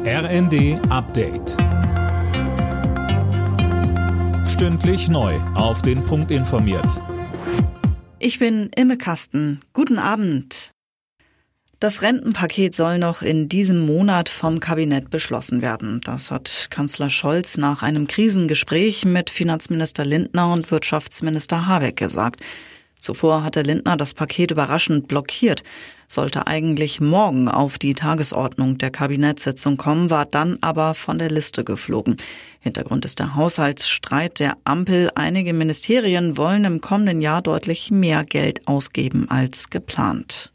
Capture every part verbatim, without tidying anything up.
R N D Update. Stündlich neu auf den Punkt informiert. Ich bin Imme Kasten. Guten Abend. Das Rentenpaket soll noch in diesem Monat vom Kabinett beschlossen werden. Das hat Kanzler Scholz nach einem Krisengespräch mit Finanzminister Lindner und Wirtschaftsminister Habeck gesagt. Zuvor hatte Lindner das Paket überraschend blockiert. Sollte eigentlich morgen auf die Tagesordnung der Kabinettssitzung kommen, war dann aber von der Liste geflogen. Hintergrund ist der Haushaltsstreit der Ampel. Einige Ministerien wollen im kommenden Jahr deutlich mehr Geld ausgeben als geplant.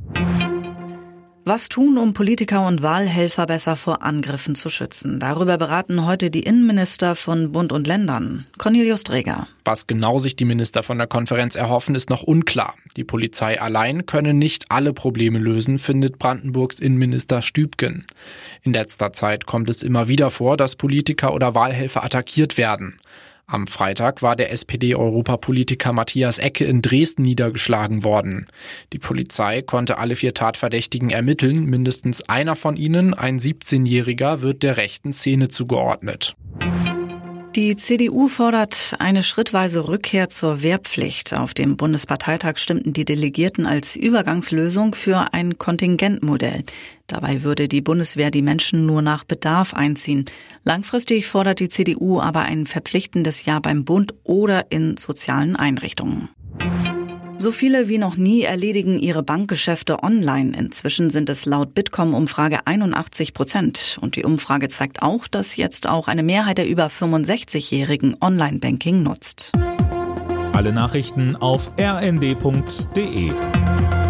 Was tun, um Politiker und Wahlhelfer besser vor Angriffen zu schützen? Darüber beraten heute die Innenminister von Bund und Ländern. Cornelius Dreger. Was genau sich die Minister von der Konferenz erhoffen, ist noch unklar. Die Polizei allein könne nicht alle Probleme lösen, findet Brandenburgs Innenminister Stübgen. In letzter Zeit kommt es immer wieder vor, dass Politiker oder Wahlhelfer attackiert werden. Am Freitag war der S P D-Europapolitiker Matthias Ecke in Dresden niedergeschlagen worden. Die Polizei konnte alle vier Tatverdächtigen ermitteln. Mindestens einer von ihnen, ein siebzehnjähriger, wird der rechten Szene zugeordnet. Die C D U fordert eine schrittweise Rückkehr zur Wehrpflicht. Auf dem Bundesparteitag stimmten die Delegierten als Übergangslösung für ein Kontingentmodell. Dabei würde die Bundeswehr die Menschen nur nach Bedarf einziehen. Langfristig fordert die C D U aber ein verpflichtendes Jahr beim Bund oder in sozialen Einrichtungen. So viele wie noch nie erledigen ihre Bankgeschäfte online. Inzwischen sind es laut Bitkom-Umfrage einundachtzig Prozent. Und die Umfrage zeigt auch, dass jetzt auch eine Mehrheit der über fünfundsechzigjährigen Online-Banking nutzt. Alle Nachrichten auf r n d punkt d e.